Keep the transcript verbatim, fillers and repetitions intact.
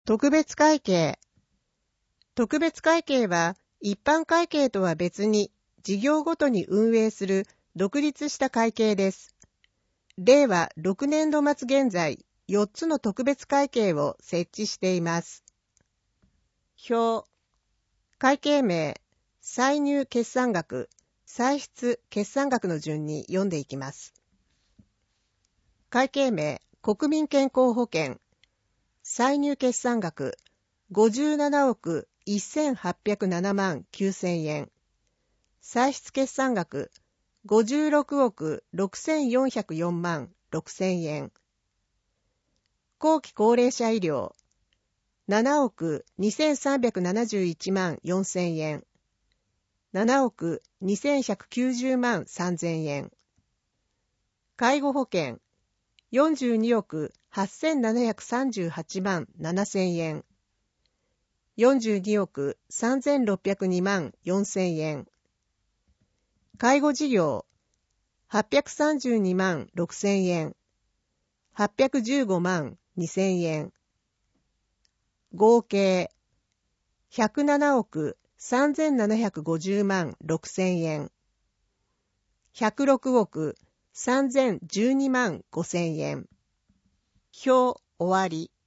特別会計。特別会計は一般会計とは別に事業ごとに運営する独立した会計です。れいわろくねんど末現在、よっつの特別会計を設置しています。表。会計名、歳入決算額、歳出決算額の順に読んでいきます。会計名、国民健康保険、歳入決算額、ごじゅうななおくせんはっぴゃくななまんきゅうせんえん。歳出決算額、ごじゅうろくおくろくせんよんひゃくよんまんろくせんえん。後期高齢者医療、ななおくにせんさんびゃくななじゅういちまんよんせんえん。ななおくにせんひゃくきゅうじゅうまんさんぜんえん。介護保険、よんじゅうにおくはっせんななひゃくさんじゅうはちまんななせんえん。よんじゅうにおくさんぜんろっぴゃくにまんよんせんえん。介護事業、はっぴゃくさんじゅうにまんろくせんえん。はっぴゃくじゅうごまんにせんえん。合計、ひゃくななおくさんぜんななひゃくごじゅうまんろくせんえん。ひゃくろくおくさんぜんじゅうにまんごせんえん。表終わり。